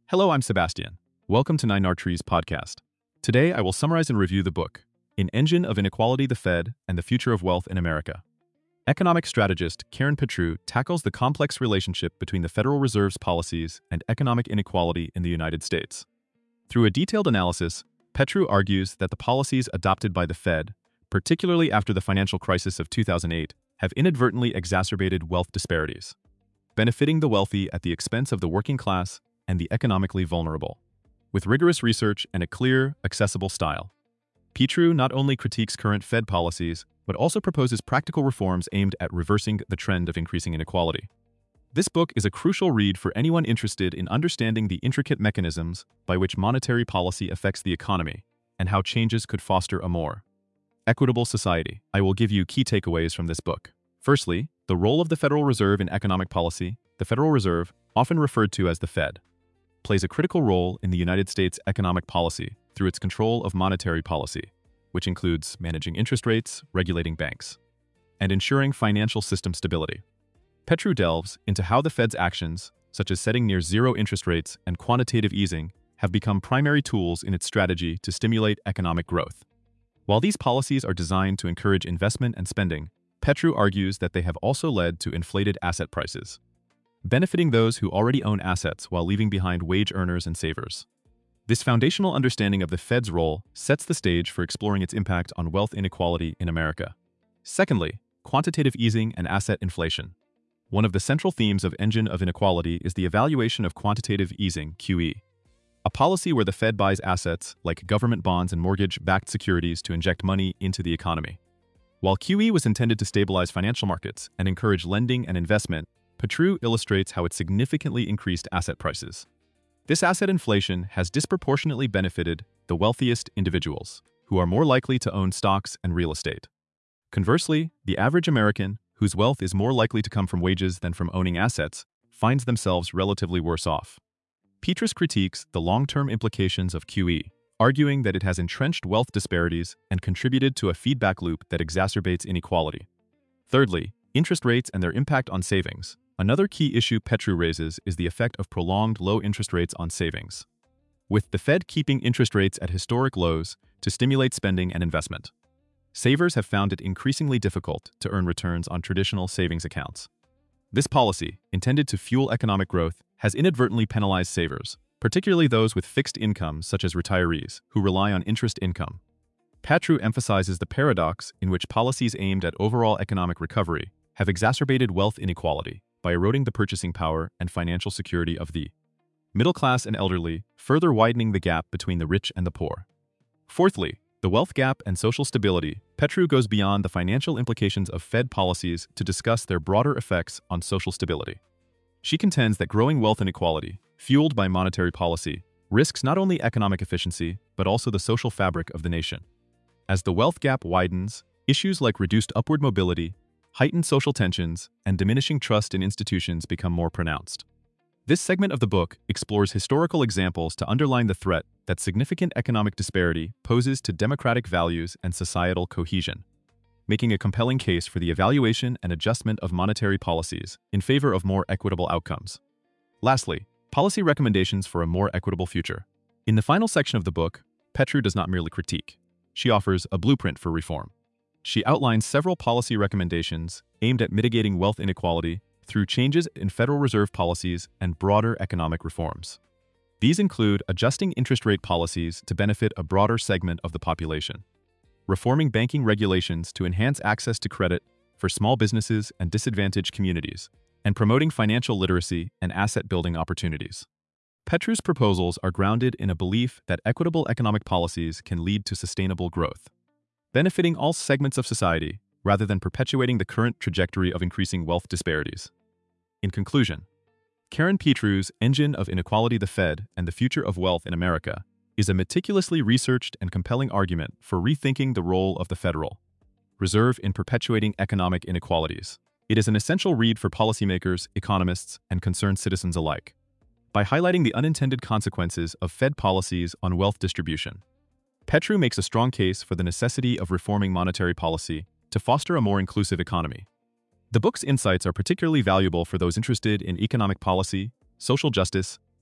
Hello, I'm Sebastian. Welcome to 9R Trees podcast. Today, I will summarize and review the book, An Engine of Inequality, the Fed, and the Future of Wealth in America. Economic strategist Karen Petrou tackles the complex relationship between the Federal Reserve's policies and economic inequality in the United States. Through a detailed analysis, Petrou argues that the policies adopted by the Fed, particularly after the financial crisis of 2008, have inadvertently exacerbated wealth disparities, benefiting the wealthy at the expense of the working class and the economically vulnerable. With rigorous research and a clear, accessible style, Petrou not only critiques current Fed policies, but also proposes practical reforms aimed at reversing the trend of increasing inequality. This book is a crucial read for anyone interested in understanding the intricate mechanisms by which monetary policy affects the economy and how changes could foster a more equitable society. I will give you key takeaways from this book. Firstly, the role of the Federal Reserve in economic policy. The Federal Reserve, often referred to as the Fed, plays a critical role in the United States economic policy through its control of monetary policy, which includes managing interest rates, regulating banks, and ensuring financial system stability. Petrou delves into how the Fed's actions, such as setting near-zero interest rates and quantitative easing, have become primary tools in its strategy to stimulate economic growth. While these policies are designed to encourage investment and spending, Petrou argues that they have also led to inflated asset prices, benefiting those who already own assets while leaving behind wage earners and savers. This foundational understanding of the Fed's role sets the stage for exploring its impact on wealth inequality in America. Secondly, quantitative easing and asset inflation. One of the central themes of Engine of Inequality is the evaluation of quantitative easing, QE, a policy where the Fed buys assets like government bonds and mortgage-backed securities to inject money into the economy. While QE was intended to stabilize financial markets and encourage lending and investment, Petrou illustrates how it significantly increased asset prices. This asset inflation has disproportionately benefited the wealthiest individuals, who are more likely to own stocks and real estate. Conversely, the average American, whose wealth is more likely to come from wages than from owning assets, finds themselves relatively worse off. Petrou critiques the long-term implications of QE, arguing that it has entrenched wealth disparities and contributed to a feedback loop that exacerbates inequality. Thirdly, interest rates and their impact on savings. Another key issue Petrou raises is the effect of prolonged low interest rates on savings, with the Fed keeping interest rates at historic lows to stimulate spending and investment. Savers have found it increasingly difficult to earn returns on traditional savings accounts. This policy, intended to fuel economic growth, has inadvertently penalized savers, particularly those with fixed incomes such as retirees, who rely on interest income. Petrou emphasizes the paradox in which policies aimed at overall economic recovery have exacerbated wealth inequality by eroding the purchasing power and financial security of the middle class and elderly, further widening the gap between the rich and the poor. Fourthly, the wealth gap and social stability. Petrou goes beyond the financial implications of Fed policies to discuss their broader effects on social stability. She contends that growing wealth inequality, fueled by monetary policy, risks not only economic efficiency, but also the social fabric of the nation. As the wealth gap widens, issues like reduced upward mobility, heightened social tensions, and diminishing trust in institutions become more pronounced. This segment of the book explores historical examples to underline the threat that significant economic disparity poses to democratic values and societal cohesion, making a compelling case for the evaluation and adjustment of monetary policies in favor of more equitable outcomes. Lastly, policy recommendations for a more equitable future. In the final section of the book, Petrou does not merely critique. She offers a blueprint for reform. She outlines several policy recommendations aimed at mitigating wealth inequality through changes in Federal Reserve policies and broader economic reforms. These include adjusting interest rate policies to benefit a broader segment of the population, reforming banking regulations to enhance access to credit for small businesses and disadvantaged communities, and promoting financial literacy and asset-building opportunities. Petrou's proposals are grounded in a belief that equitable economic policies can lead to sustainable growth, benefiting all segments of society rather than perpetuating the current trajectory of increasing wealth disparities. In conclusion, Karen Petrou's Engine of Inequality, the Fed, and the Future of Wealth in America is a meticulously researched and compelling argument for rethinking the role of the Federal Reserve in perpetuating economic inequalities. It is an essential read for policymakers, economists, and concerned citizens alike. By highlighting the unintended consequences of Fed policies on wealth distribution, Petrou makes a strong case for the necessity of reforming monetary policy to foster a more inclusive economy. The book's insights are particularly valuable for those interested in economic policy, social justice,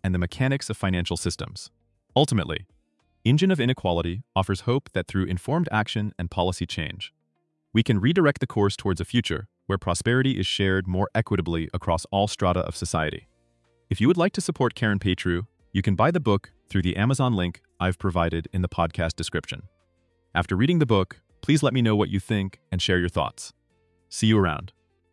and the mechanics of financial systems. Ultimately, Engine of Inequality offers hope that through informed action and policy change, we can redirect the course towards a future where prosperity is shared more equitably across all strata of society. If you would like to support Karen Petru, you can buy the book through the Amazon link I've provided in the podcast description. After reading the book, please let me know what you think and share your thoughts. See you around.